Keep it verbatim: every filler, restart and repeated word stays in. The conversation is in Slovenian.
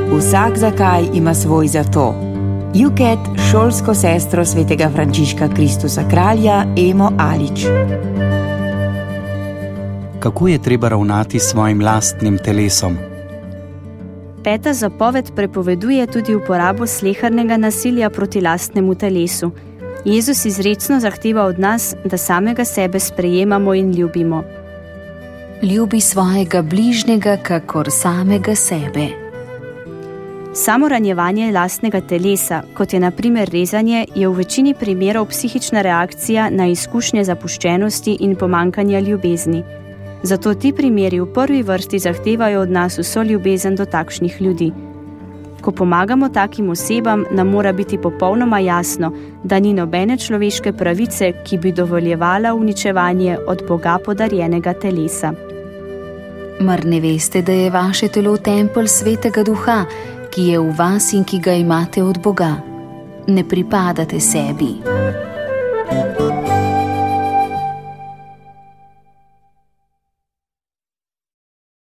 Vsak zakaj ima svoj zato. Juket, šolsko sestro svetega Frančiška Kristusa kralja Emo Alič. Kako je treba ravnati s svojim lastnim telesom? Peta zapoved prepoveduje tudi uporabo slehernega nasilja proti lastnemu telesu. Jezus izrecno zahteva od nas, da samega sebe sprejemamo in ljubimo. Ljubi svojega bližnjega kakor samega sebe. Samoranjevanje lastnega telesa, kot je na primer rezanje, je v večini primerov psihična reakcija na izkušnje zapuščenosti in pomanjkanja ljubezni. Zato ti primeri v prvi vrsti zahtevajo od nas vso ljubezen do takšnih ljudi. Ko pomagamo takim osebam, nam mora biti popolnoma jasno, da ni nobene človeške pravice, ki bi dovoljevala uničevanje od Boga podarjenega telesa. Mar ne veste, da je vaše telo tempelj Svetega Duha, ki je v vas in ki ga imate od Boga? Ne pripadate sebi.